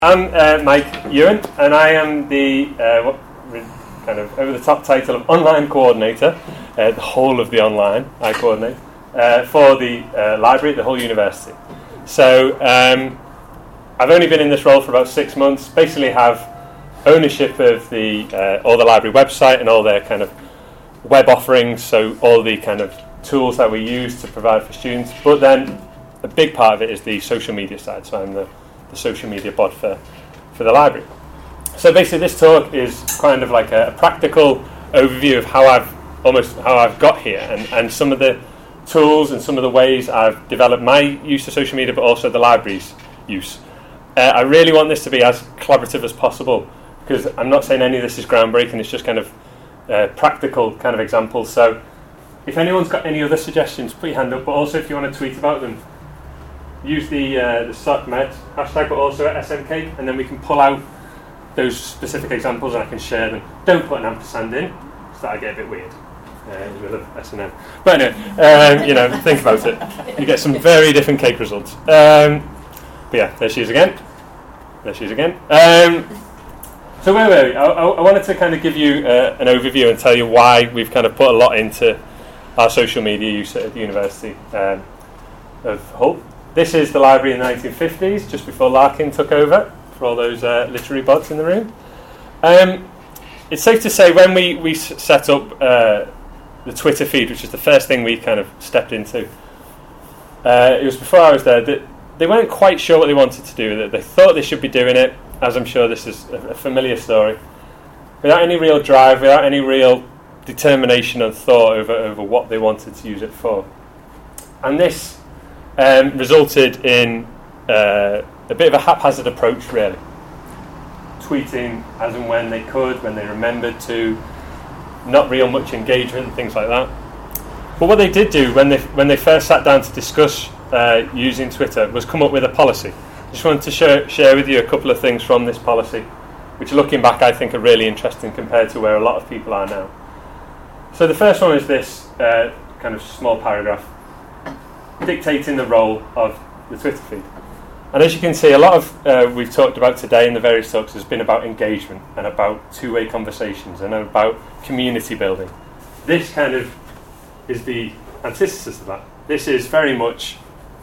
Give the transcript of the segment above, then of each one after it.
I'm Mike Ewan, and I am the kind of over-the-top title of online coordinator. The whole of the online I coordinate for the library at the Hull University. So I've only been in this role for about 6 months. Basically, have ownership of the all the library website and all their kind of web offerings. So all the kind of tools that we use to provide for students. But then a big part of it is the social media side. So I'm the social media bod for the library. So basically this talk is kind of like a practical overview of how I've got here and some of the tools and some of the ways I've developed my use of social media, but also the library's use. I really want this to be as collaborative as possible, because I'm not saying any of this is groundbreaking, it's just kind of practical kind of examples. So if anyone's got any other suggestions, put your hand up, but also if you want to tweet about them, use the SOCMed hashtag, but also at SMK, and then we can pull out those specific examples and I can share them. Don't put an ampersand in, so that'll get a bit weird. We love S&M. But anyway, think about it. You get some very different cake results. But yeah, there she is again. So where were we? I wanted to kind of give you an overview and tell you why we've kind of put a lot into our social media use at the University of Hull. This is the library in the 1950s, just before Larkin took over, for all those literary bods in the room. It's safe to say when we set up the Twitter feed, which is the first thing we kind of stepped into, it was before I was there, that they weren't quite sure what they wanted to do with it. They thought they should be doing it, as I'm sure this is a familiar story, without any real drive, without any real determination and thought over what they wanted to use it for. And this resulted in a bit of a haphazard approach, really. Tweeting as and when they could, when they remembered to, not real much engagement and things like that. But what they did do when they first sat down to discuss using Twitter was come up with a policy. I just wanted to share with you a couple of things from this policy, which looking back I think are really interesting compared to where a lot of people are now. So the first one is this kind of small paragraph dictating the role of the Twitter feed. And as you can see, a lot of we've talked about today in the various talks has been about engagement and about two-way conversations and about community building. This kind of is the antithesis of that. This is very much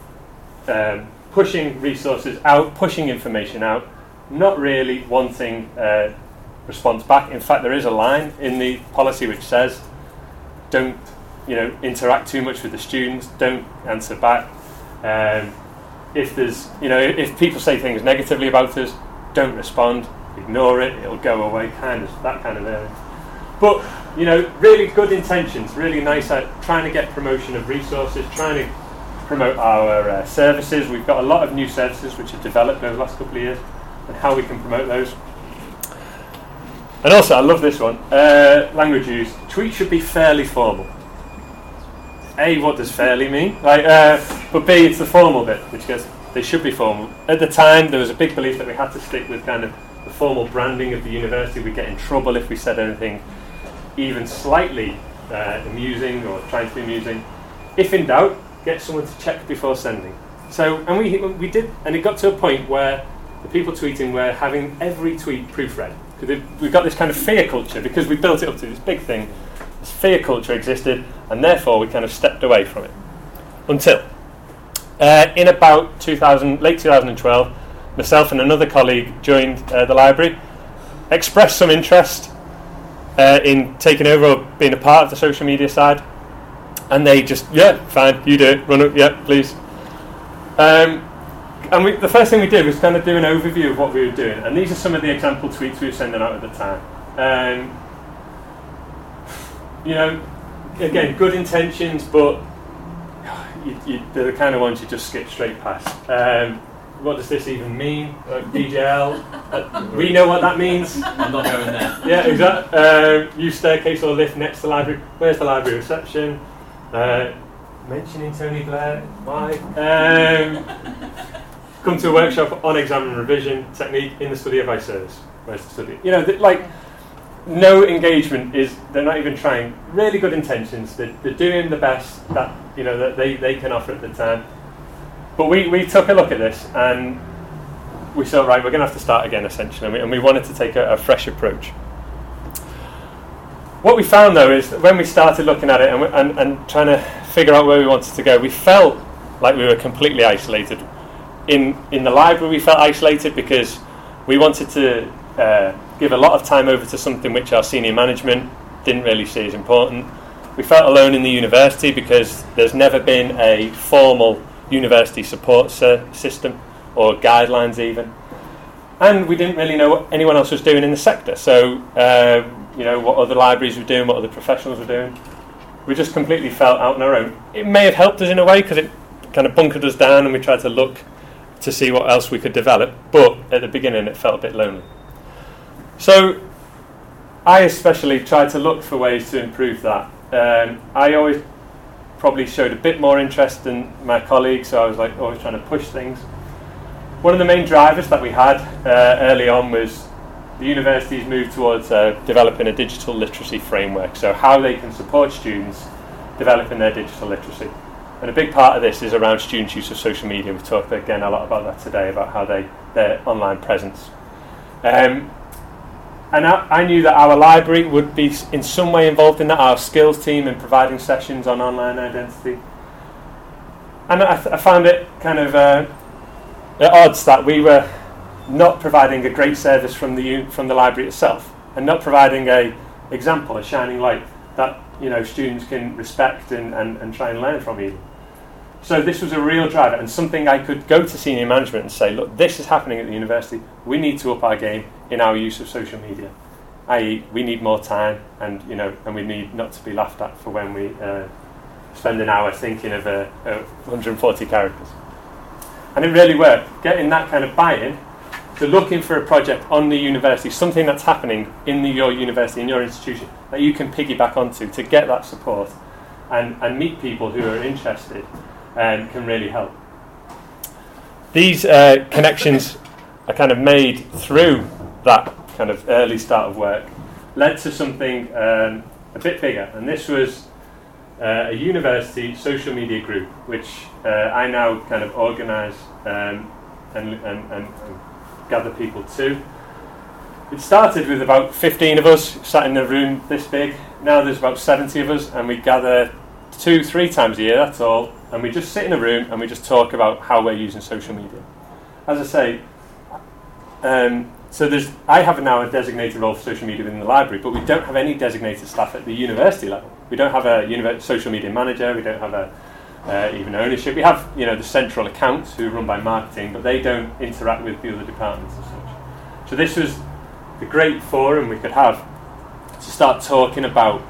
pushing resources out, pushing information out, not really wanting response back. In fact, there is a line in the policy which says, don't interact too much with the students, don't answer back. If there's, if people say things negatively about us, don't respond, ignore it, it'll go away, that kind of area. But, really good intentions, really nice at trying to get promotion of resources, trying to promote our services. We've got a lot of new services which have developed over the last couple of years and how we can promote those. And also, I love this one, language use. Tweets should be fairly formal. A, what does fairly mean? But B, it's the formal bit, which goes, they should be formal. At the time, there was a big belief that we had to stick with kind of the formal branding of the university. We'd get in trouble if we said anything even slightly amusing or trying to be amusing. If in doubt, get someone to check before sending. So, and we did, and it got to a point where the people tweeting were having every tweet proofread. Because we've got this kind of fear culture, because we built it up to this big thing. This fear culture existed, and therefore we kind of stepped away from it. Until, in about late 2012, myself and another colleague joined the library, expressed some interest in taking over or being a part of the social media side, and they just, yeah, fine, you do it, run it, yeah, please. And the first thing we did was kind of do an overview of what we were doing, and these are some of the example tweets we were sending out at the time. Again, good intentions, but they're the kind of ones you just skip straight past. What does this even mean? DJL? We know what that means. I'm not going there. Yeah, exactly. Use staircase or lift next to the library. Where's the library reception? Mentioning Tony Blair. Why? Come to a workshop on exam and revision technique in the study of iService. Where's the study? No engagement they're not even trying. Really good intentions. They're doing the best that they can offer at the time. But we took a look at this, and we thought, right, we're going to have to start again, essentially, and we wanted to take a fresh approach. What we found, though, is that when we started looking at it and trying to figure out where we wanted to go, we felt like we were completely isolated. In the library, we felt isolated because we wanted to give a lot of time over to something which our senior management didn't really see as important. We felt alone in the university because there's never been a formal university support system or guidelines even. And we didn't really know what anyone else was doing in the sector. So, what other libraries were doing, what other professionals were doing. We just completely felt out on our own. It may have helped us in a way because it kind of bunkered us down and we tried to look to see what else we could develop. But at the beginning, it felt a bit lonely. So, I especially tried to look for ways to improve that. I always probably showed a bit more interest than my colleagues, so I was always trying to push things. One of the main drivers that we had early on was the university's move towards developing a digital literacy framework, so how they can support students developing their digital literacy. And a big part of this is around students' use of social media. We've talked again a lot about that today, about how their online presence. And I knew that our library would be in some way involved in that, our skills team in providing sessions on online identity. And I found it kind of at odds that we were not providing a great service from the library itself, and not providing a example, a shining light that students can respect and try and learn from even. So this was a real driver and something I could go to senior management and say, look, this is happening at the university. We need to up our game in our use of social media. I.e., we need more time, and we need not to be laughed at for when we spend an hour thinking of 140 characters. And it really worked. Getting that kind of buy-in to looking for a project on the university, something that's happening in your university, in your institution, that you can piggyback onto to get that support and meet people who are interested and can really help. These connections are kind of made through that kind of early start of work, led to something a bit bigger, and this was a university social media group, which I now kind of organise and gather people to. It started with about 15 of us sat in a room this big. Now there's about 70 of us, and we gather 2-3 times a year, that's all, and we just sit in a room and we just talk about how we're using social media. As I say, I have now a designated role for social media within the library, but we don't have any designated staff at the university level. We don't have a social media manager, we don't have even ownership. We have the central accounts who are run by marketing, but they don't interact with the other departments as such. So this was the great forum we could have to start talking about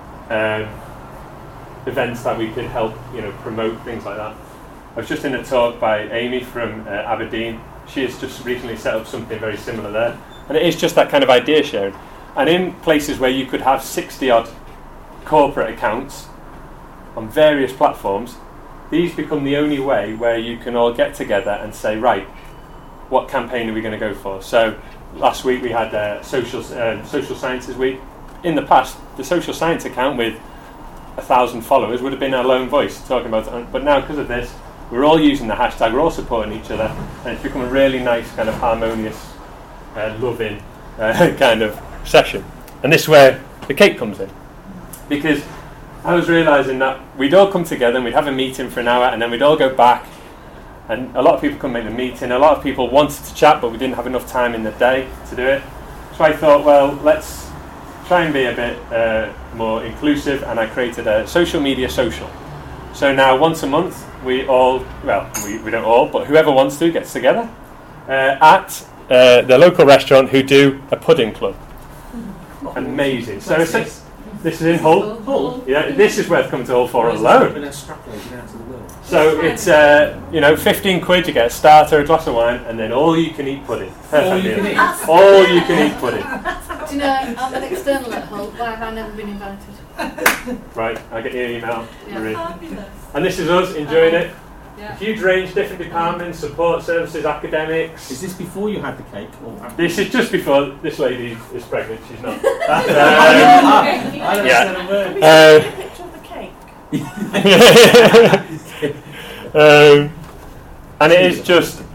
events that we could help promote, things like that. I was just in a talk by Amy from Aberdeen. She has just recently set up something very similar there, and it is just that kind of idea sharing. And in places where you could have 60 odd corporate accounts on various platforms, these become the only way where you can all get together and say, right, what campaign are we going to go for? So last week we had Social Sciences Week. In the past, the social science account with 1,000 followers would have been our lone voice talking about it, but now because of this, we're all using the hashtag, we're all supporting each other, and it's become a really nice kind of harmonious, loving kind of session. And this is where the cake comes in. Because I was realising that we'd all come together and we'd have a meeting for an hour, and then we'd all go back, and a lot of people couldn't make the meeting, a lot of people wanted to chat, but we didn't have enough time in the day to do it. So I thought, well, let's try and be a bit more inclusive, and I created a social media social. So now once a month, we don't all, but whoever wants to gets together at the local restaurant who do a pudding club. Amazing. So this is in Hull. Yeah, this is worth coming to Hull for alone. So it's 15 quid, you get a starter, a glass of wine, and then all you can eat pudding. All you can eat? All you can eat pudding. Do you know, I'm an external at Hull. Why have I never been invited? Right, I'll get your email. Yeah. And this is us enjoying it. Yeah. A huge range, different departments, support services, academics. Is this before you had the cake? Or after? This is just before this lady is pregnant. She's not. I don't understand a word. Have you seen a picture of the cake? And it is just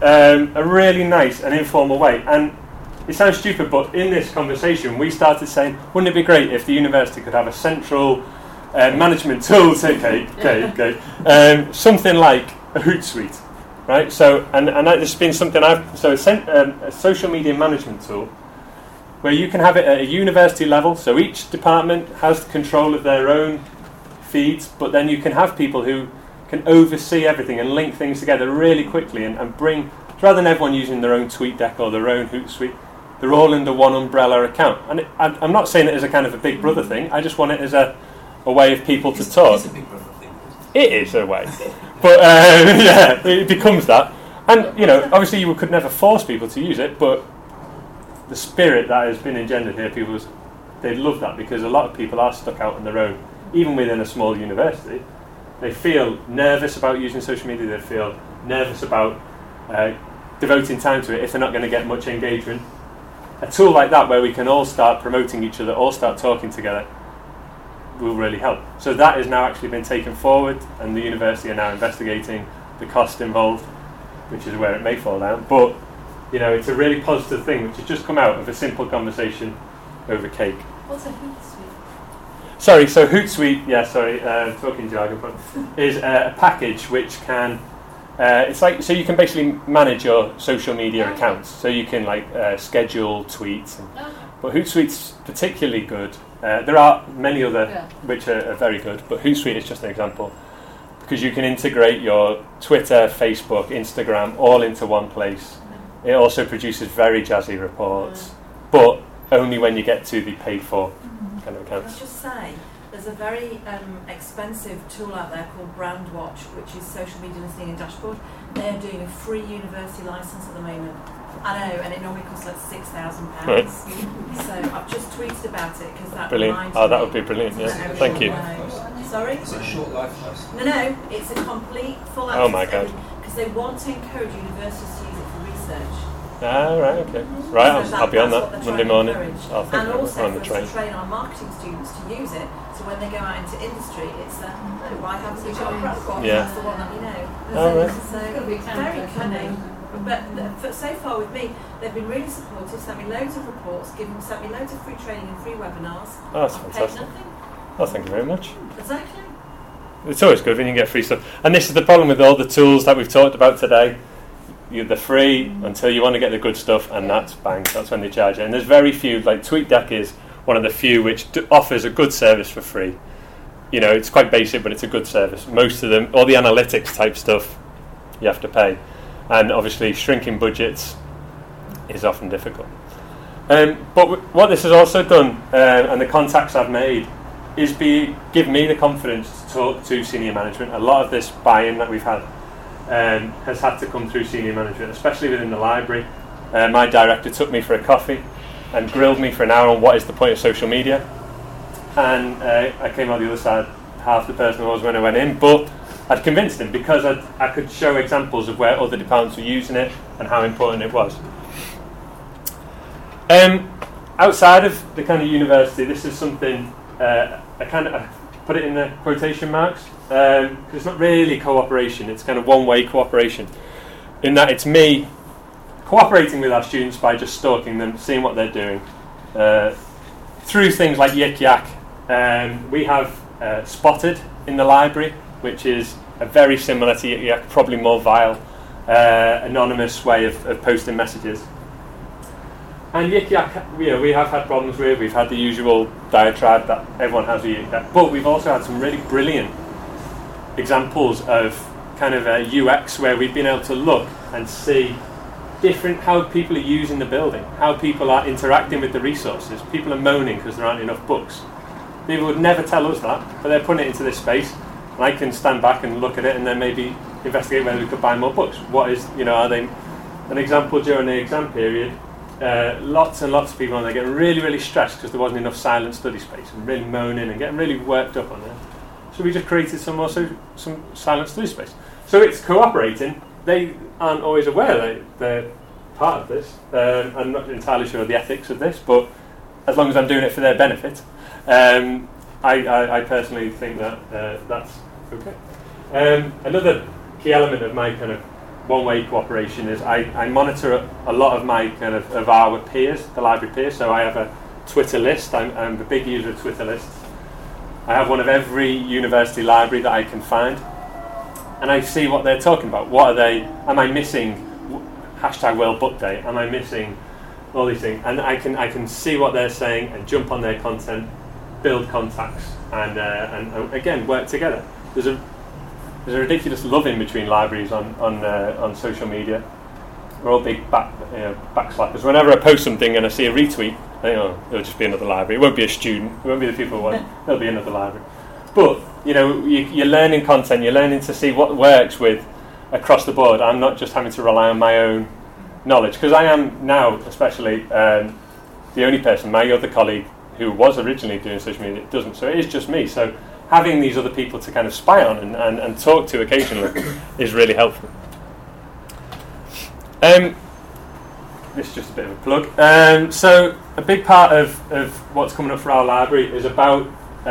a really nice and informal way. And it sounds stupid, but in this conversation we started saying, wouldn't it be great if the university could have a central management tool, something like a Hootsuite, right? So, and this has been something a social media management tool where you can have it at a university level, so each department has control of their own feeds, but then you can have people who can oversee everything and link things together really quickly and bring, rather than everyone using their own TweetDeck or their own Hootsuite, they're all under one umbrella account. And I'm not saying it as a kind of a Big Brother thing, I just want it as a way of people to talk. It's a Big Brother thing. It is a way. But it becomes that. And, obviously you could never force people to use it, but the spirit that has been engendered here, they love that, because a lot of people are stuck out on their own, even within a small university. They feel nervous about using social media, they feel nervous about devoting time to it if they're not going to get much engagement. A tool like that, where we can all start promoting each other, all start talking together, will really help. So that has now actually been taken forward, and the university are now investigating the cost involved, which is where it may fall down. But it's a really positive thing, which has just come out of a simple conversation over cake. What's a Hootsuite? Sorry, so Hootsuite, talking jargon, is a package which can, it's like, so you can basically manage your social media accounts. So you can schedule tweets. But Hootsuite's particularly good. There are many other which are very good, but Hootsuite is just an example, because you can integrate your Twitter, Facebook, Instagram all into one place. It also produces very jazzy reports, but only when you get to the paid-for kind of accounts. Let's just say, there's a very expensive tool out there called Brandwatch, which is social media listening and dashboard. They're doing a free university license at the moment. I know, and it normally costs like £6,000. Right. So I've just tweeted about it because that Brilliant. reminds Oh, me. that would be brilliant, yeah. Thank you. Sorry? It's a short life course. No, it's a complete full access. Oh my God. Because they want to encourage universities to use it for research. Ah, right, okay. Right, So I'll be on that's that what they're Monday trying to morning. encourage. I'll think And I'm also on the for us train. to train our marketing students to use it, so when they go out into industry, it's why haven't we got a Brandwatch? Yeah. That's the one that we know. Oh, right. So It's gotta be very counter, cunning. isn't But so far with me, they've been really supportive, sent me loads of reports, sent me loads of free training and free webinars. Oh, that's I've paid fantastic. nothing. Oh, thank you very much. Exactly. It's always good when you get free stuff. And this is the problem with all the tools that we've talked about today. They're free until you want to get the good stuff, and that's when they charge you. And there's very few, like TweetDeck is one of the few which offers a good service for free. It's quite basic, but it's a good service. Most of them, all the analytics type stuff, you have to pay. And obviously shrinking budgets is often difficult. But what this has also done, and the contacts I've made, is give me the confidence to talk to senior management. A lot of this buy-in that we've had has had to come through senior management, especially within the library. My director took me for a coffee and grilled me for an hour on what is the point of social media. And I came out the other side half the person I was when I went in, but I'd convinced him because I could show examples of where other departments were using it and how important it was. Outside of the kind of university, this is something I put it in the quotation marks, because it's not really cooperation, it's kind of one-way cooperation, in that it's me cooperating with our students by just stalking them, seeing what they're doing. Through things like Yik Yak, we have Spotted in the library, which is a very similar to Yik Yak, probably more vile, anonymous way of posting messages. And Yik Yak, we have had problems with. We've had the usual diatribe that everyone has with Yik Yak, but we've also had some really brilliant examples of kind of a UX where we've been able to look and see how people are using the building, how people are interacting with the resources. People are moaning because there aren't enough books. People would never tell us that, but they're putting it into this space, and I can stand back and look at it and then maybe investigate whether we could buy more books. Are they an example during the exam period? Lots and lots of people on there getting really, really stressed because there wasn't enough silent study space and really moaning and getting really worked up on it. So we just created some silent study space. So it's cooperating. They aren't always aware that they're part of this. I'm not entirely sure of the ethics of this, but as long as I'm doing it for their benefit, I personally think that that's okay. Another key element of my kind of one way cooperation is I monitor a lot of my of our peers, the library peers. So I have a Twitter list. I'm a big user of Twitter lists. I have one of every university library that I can find, and I see what they're talking about. What are they? Am I missing hashtag World Book Day? Am I missing all these things? And I can see what they're saying and jump on their content, build contacts, and again work together. There's a ridiculous love-in between libraries on social media. We're all big backslappers. Whenever I post something and I see a retweet, I think, oh, it'll just be another library. It won't be a student. It won't be the people who want. It'll be another library. But you're learning content. You're learning to see what works with across the board. I'm not just having to rely on my own knowledge, because I am now, especially the only person. My other colleague who was originally doing social media doesn't. So it is just me. So having these other people to kind of spy on and talk to occasionally is really helpful. This is just a bit of a plug. So a big part of what's coming up for our library is about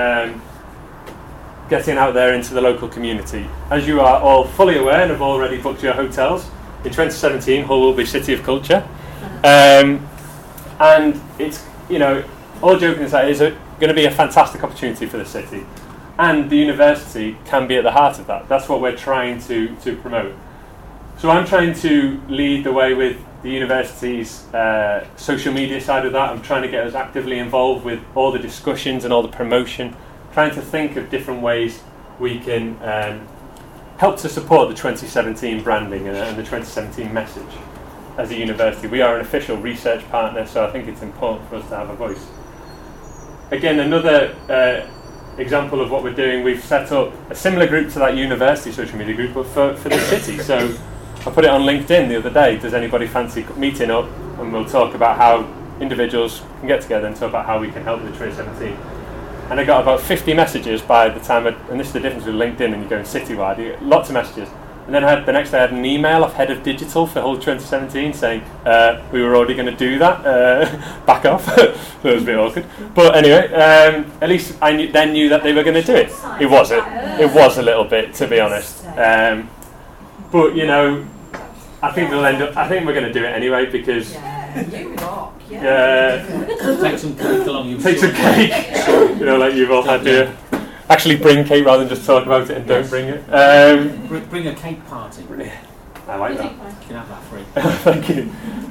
getting out there into the local community. As you are all fully aware and have already booked your hotels, in 2017 Hull will be City of Culture. And it's, all joking aside, it's going to be a fantastic opportunity for the city. And the university can be at the heart of that. That's what we're trying to promote. So I'm trying to lead the way with the university's social media side of that. I'm trying to get us actively involved with all the discussions and all the promotion, trying to think of different ways we can help to support the 2017 branding and the 2017 message. As a university, we are an official research partner, so I think it's important for us to have a voice. Again, another example of what we're doing, we've set up a similar group to that university social media group, but for the city. So I put it on LinkedIn the other day. Does anybody fancy meeting up? And we'll talk about how individuals can get together and talk about how we can help with 2017. And I got about 50 messages by the time, and this is the difference with LinkedIn and you're going citywide, you get lots of messages. And then the next day I had an email off Head of Digital for Hull 2017 saying, we were already going to do that, back off. So it was a bit awkward. But anyway, at least I knew that they were going to do it. It was a little bit, to be honest. But, I think we're going to do it anyway because... You rock, Take some cake along you. Take some cake. Like you've all had to actually bring cake rather than just talk about it and don't bring it. Bring a cake party. I like that. You can have that free. Thank you.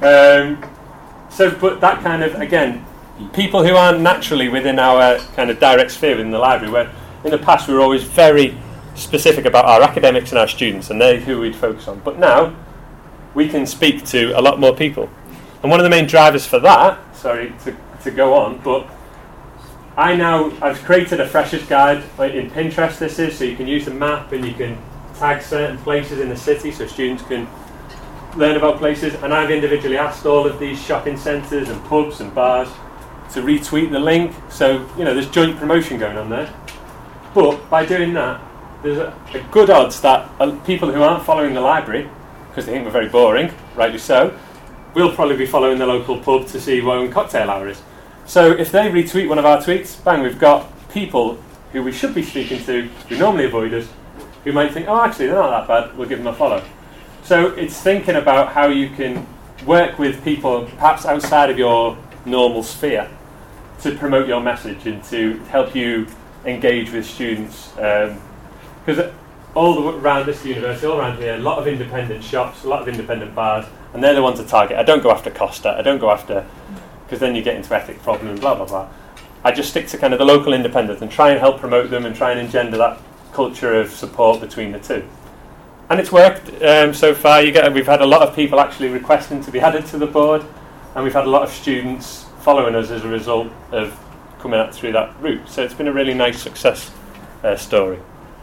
But that kind of, again, people who aren't naturally within our kind of direct sphere within the library, where in the past we were always very specific about our academics and our students, and they're who we'd focus on. But now we can speak to a lot more people. And one of the main drivers for that, sorry to go on, but I've created a freshers guide in Pinterest. This is, so you can use the map and you can tag certain places in the city so students can learn about places. And I've individually asked all of these shopping centres and pubs and bars to retweet the link. So, there's joint promotion going on there. But by doing that, there's a good odds that people who aren't following the library, because they think we're very boring, rightly so, will probably be following the local pub to see what cocktail hour is. So if they retweet one of our tweets, bang, we've got people who we should be speaking to, who normally avoid us, who might think, oh, actually, they're not that bad, we'll give them a follow. So it's thinking about how you can work with people perhaps outside of your normal sphere to promote your message and to help you engage with students. Because all around this university, all around here, a lot of independent shops, a lot of independent bars, and they're the ones to target. I don't go after Costa, I don't go after... because then you get into ethic problems and blah, blah, blah. I just stick to kind of the local independents and try and help promote them and try and engender that culture of support between the two. And it's worked so far. We've had a lot of people actually requesting to be added to the board, and we've had a lot of students following us as a result of coming out through that route. So it's been a really nice success story.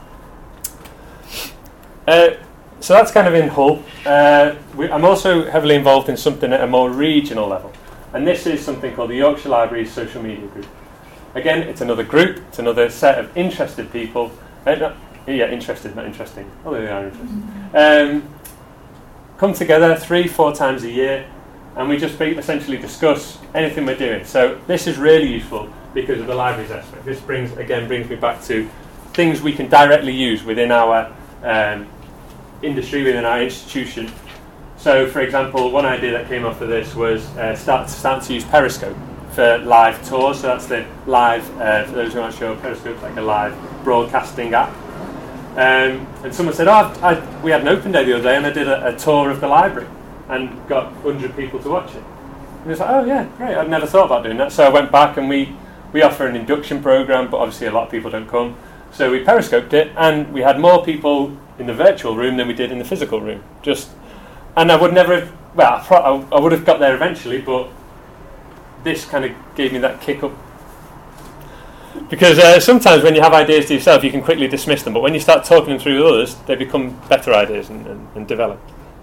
So that's kind of in Hull. I'm also heavily involved in something at a more regional level. And this is something called the Yorkshire Libraries Social Media Group. Again, it's another group, it's another set of interested people. Interested, not interesting. Although they are interested. Come together 3-4 times a year, and we just essentially discuss anything we're doing. So this is really useful because of the libraries aspect. This brings me back to things we can directly use within our industry, within our institution. So, for example, one idea that came off of this was start to use Periscope for live tours. So that's the live, for those who aren't sure, Periscope's like a live broadcasting app. And someone said, we had an open day the other day and I did a tour of the library and got 100 people to watch it. And it's like, oh yeah, great, I'd never thought about doing that. So I went back and we offer an induction program, but obviously a lot of people don't come. So we Periscoped it and we had more people in the virtual room than we did in the physical room. And I would never have, well, I would have got there eventually, but this kind of gave me that kick up. Because sometimes when you have ideas to yourself, you can quickly dismiss them, but when you start talking them through with others, they become better ideas and develop.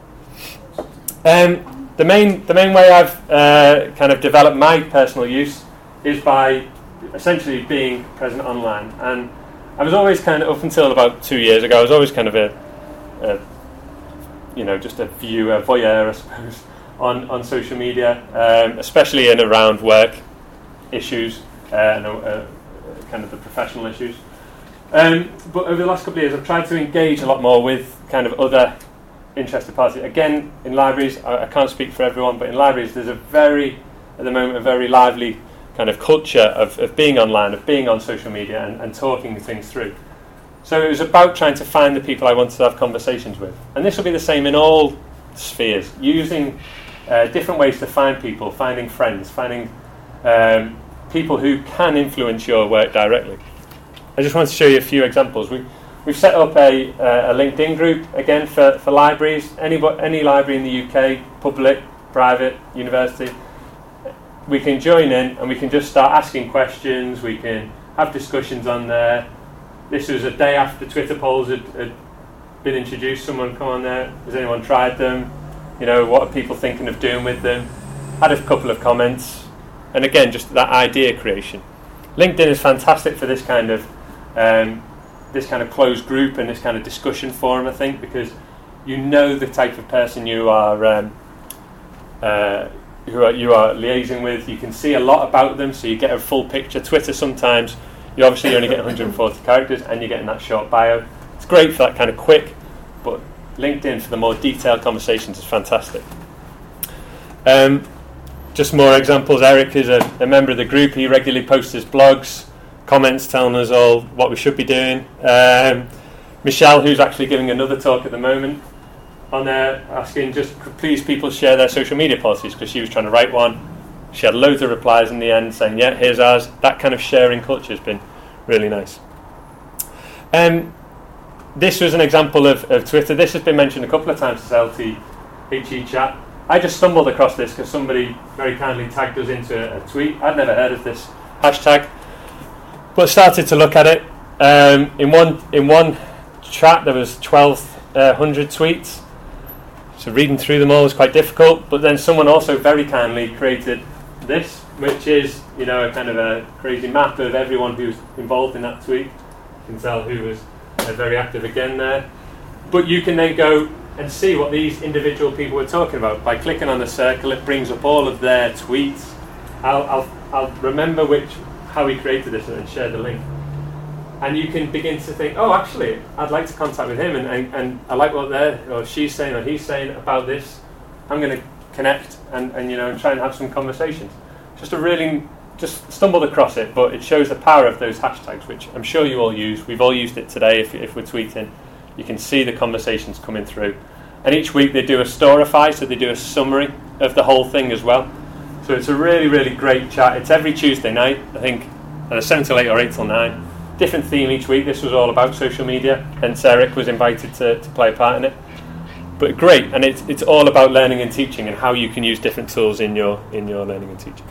The main way I've kind of developed my personal use is by essentially being present online. And I was always kind of, up until about 2 years ago, I was always kind of just a voyeur, I suppose, on social media, especially in around work issues and kind of the professional issues. But over the last couple of years, I've tried to engage a lot more with kind of other interested parties. Again, in libraries, I can't speak for everyone, but in libraries, there's at the moment, a very lively kind of culture of being online, of being on social media and talking things through. So it was about trying to find the people I wanted to have conversations with. And this will be the same in all spheres, using different ways to find people, finding friends, finding people who can influence your work directly. I just want to show you a few examples. We've set up a LinkedIn group, again, for libraries. Any library in the UK, public, private, university, we can join in and we can just start asking questions. We can have discussions on there. This was a day after Twitter polls had been introduced. Someone come on there. Has anyone tried them? What are people thinking of doing with them? Had a couple of comments. And again, just that idea creation. LinkedIn is fantastic for this kind of closed group and this kind of discussion forum, I think, because you know the type of person you are liaising with. You can see a lot about them, so you get a full picture. Twitter, sometimes you obviously only get 140 characters and you're getting that short bio. It's great for that kind of quick, but LinkedIn for the more detailed conversations is fantastic. Just more examples. Eric is a member of the group. He regularly posts his blogs, comments telling us all what we should be doing. Michelle, who's actually giving another talk at the moment, on there asking just please people share their social media policies, because she was trying to write one. She had loads of replies in the end saying, yeah, here's ours. That kind of sharing culture has been really nice. This was an example of Twitter. This has been mentioned a couple of times as LTHE chat. I just stumbled across this because somebody very kindly tagged us into a tweet. I'd never heard of this hashtag, but started to look at it. In one chat there was 1,200 tweets, so reading through them all was quite difficult. But then someone also very kindly created this, which is a kind of a crazy map of everyone who's involved in that tweet. You can tell who was very active again there. But you can then go and see what these individual people were talking about. By clicking on the circle, it brings up all of their tweets. I'll remember how he created this and share the link. And you can begin to think, oh, actually, I'd like to contact with him, and I like what she's saying or he's saying about this. I'm going to connect and try and have some conversations. Just stumbled across it, but it shows the power of those hashtags, which I'm sure you all use. We've all used it today if we're tweeting. You can see the conversations coming through. And each week they do a storify, so they do a summary of the whole thing as well. So it's a really, really great chat. It's every Tuesday night, I think, either 7 till 8 or 8 till 9. Different theme each week. This was all about social media, hence Eric was invited to play a part in it. But great, and it's all about learning and teaching and how you can use different tools in your learning and teaching.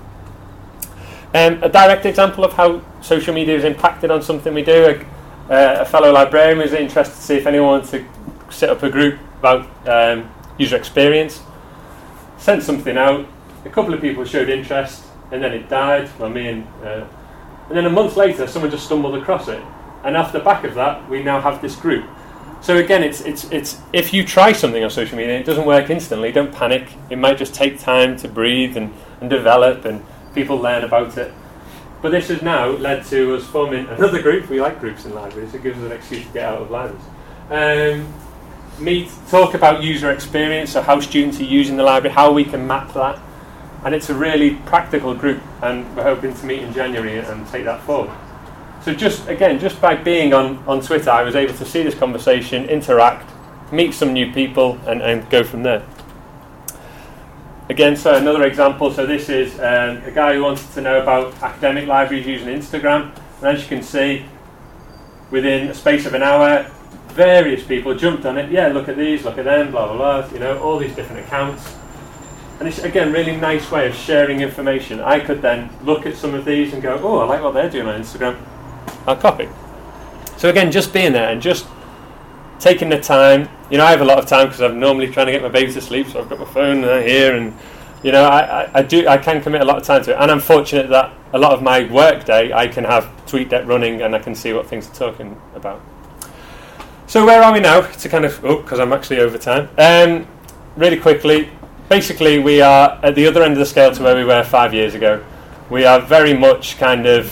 A direct example of how social media has impacted on something we do. A fellow librarian was interested to see if anyone wanted to set up a group about user experience. Sent something out. A couple of people showed interest, and then it died. And then a month later, someone just stumbled across it, and off the back of that, we now have this group. So again, it's if you try something on social media and it doesn't work instantly, don't panic. It might just take time to breathe and develop, and people learn about it. But this has now led to us forming another group. We like groups in libraries. It gives us an excuse to get out of libraries. talk about user experience, so how students are using the library, how we can map that. And it's a really practical group, and we're hoping to meet in January and take that forward. So just by being on Twitter, I was able to see this conversation, interact, meet some new people, and go from there. Again, so another example, so this is a guy who wanted to know about academic libraries using Instagram, and as you can see, within a space of an hour, various people jumped on it. Yeah, look at these, look at them, blah, blah, blah, all these different accounts. And it's, again, really nice way of sharing information. I could then look at some of these and go, oh, I like what they're doing on Instagram. I'll copy. So again, just being there and just taking the time. I have a lot of time because I'm normally trying to get my baby to sleep, so I've got my phone here, and I can commit a lot of time to it. And I'm fortunate that a lot of my work day I can have TweetDeck running and I can see what things are talking about. So where are we now? To kind of, because I'm actually over time. Really quickly, basically we are at the other end of the scale to where we were 5 years ago. We are very much kind of,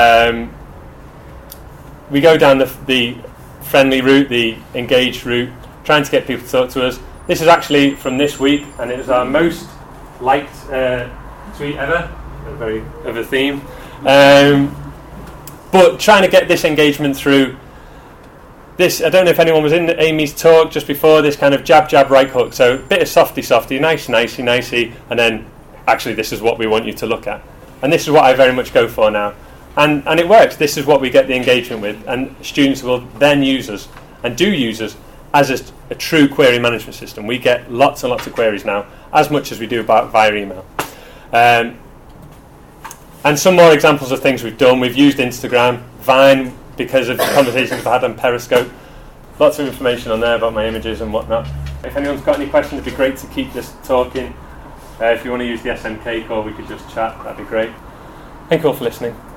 we go down the friendly route, the engaged route, trying to get people to talk to us. This is actually from this week, and it was our most liked tweet ever, very of a theme. But trying to get this engagement through this, I don't know if anyone was in Amy's talk just before, this kind of jab, right hook. So a bit of softy, nicey, and then actually this is what we want you to look at. And this is what I very much go for now. And it works. This is what we get the engagement with. And students will then use us, and do use us, as a true query management system. We get lots and lots of queries now, as much as we do via email. And some more examples of things we've done. We've used Instagram, Vine, because of the conversations we've had on Periscope. Lots of information on there about my images and whatnot. If anyone's got any questions, it'd be great to keep this talking. If you want to use the SMK call, we could just chat. That'd be great. Thank you all for listening.